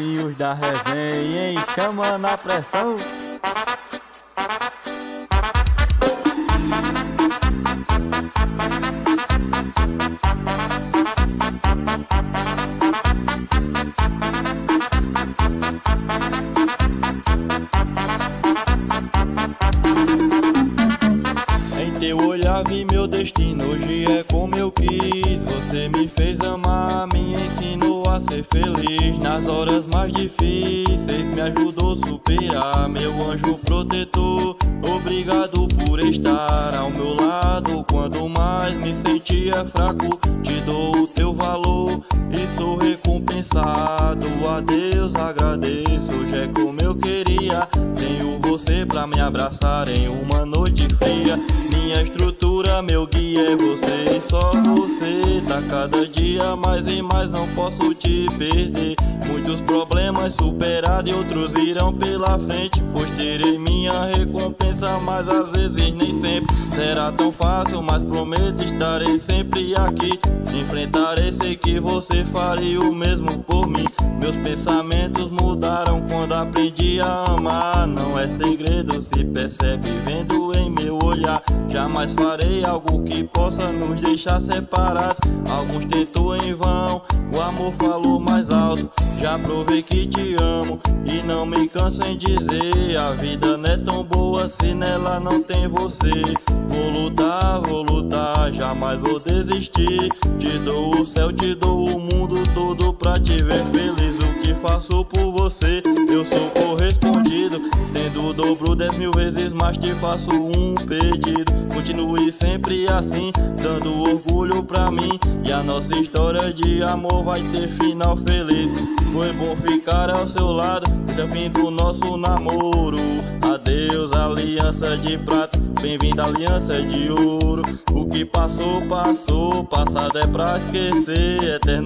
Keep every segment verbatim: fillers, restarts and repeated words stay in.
e os da resenha, hein? Chama na pressão. Teu olhar vi meu destino, hoje é como eu quis. Você me fez amar, me ensinou a ser feliz. Nas horas mais difíceis me ajudou a superar. Meu anjo protetor, obrigado por estar ao meu lado. Quando mais me sentia fraco, te dou o teu valor e sou recompensado. A Deus agradeço, hoje é como eu queria. Tenho você pra me abraçar em uma noite fria. Minha estrutura, meu guia é você e só você. Tá cada dia mais e mais, não posso te perder. Muitos problemas superados e outros irão pela frente, pois terei minha recompensa, mas às vezes nem sempre será tão fácil, mas prometo estarei sempre aqui. Enfrentarei, sei que você faria o mesmo por mim. Meus pensamentos mudaram quando aprendi a amar. Não é segredo, se percebe vendo em meu olhar. Jamais farei algo que possa nos deixar separados. Alguns tentou em vão, o amor falou mais alto. Já provei que te amo e não me canso em dizer. A vida não é tão boa se nela não tem você. Vou lutar, vou lutar, jamais vou desistir. Te dou o céu, te dou o mundo todo pra te ver feliz. O que faço por você, eu sou correspondido. Tendo o dobro dez mil vezes mais, te faço um pedido. Continue sempre assim, dando orgulho pra mim. E a nossa história de amor vai ter final feliz. Foi bom ficar ao seu lado, até o fim do nosso namoro. Adeus, aliança de prata, bem-vinda aliança de ouro. O que passou, passou, passado é pra esquecer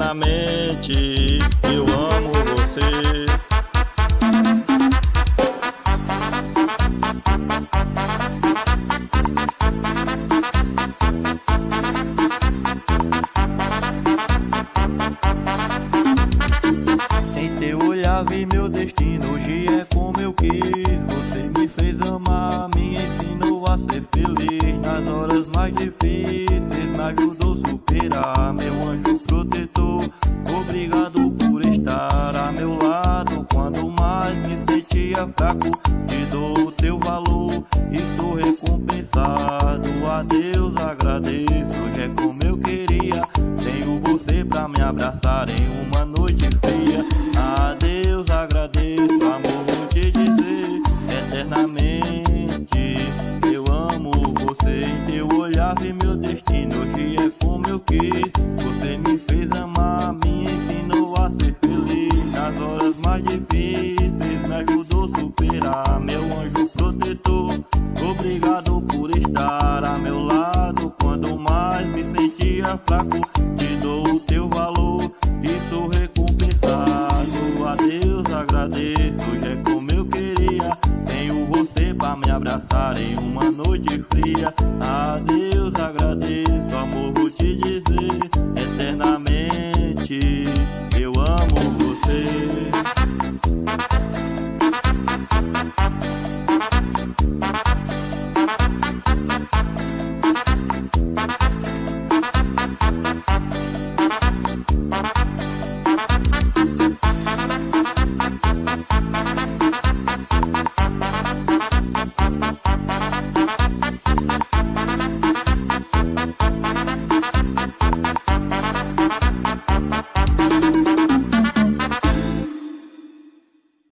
eternamente. Eu amo você. Vi meu destino, hoje é como eu quis. Você me fez amar, me ensinou a ser feliz. Nas horas mais difíceis me ajudou a superar. Meu anjo protetor, obrigado por estar a meu lado. Quando mais me sentia fraco, te dou o teu valor e sou recompensado. A Deus agradeço, hoje é como eu queria. Tenho você pra me abraçar em uma noite fria. A Deus agradeço, amor, vou te dizer eternamente. Eu amo você, em teu olhar vi meu destino, hoje é como eu quis. Você me fez amar, me ensinou a ser feliz. Nas horas mais difíceis me ajudou a superar. Meu anjo protetor, obrigado por estar a meu lado. Quando mais me sentia fraco, te dou o teu valor e sou recompensado. A Deus agradeço, hoje é como eu queria. Tenho você pra me abraçar em uma noite fria. A Deus agradeço,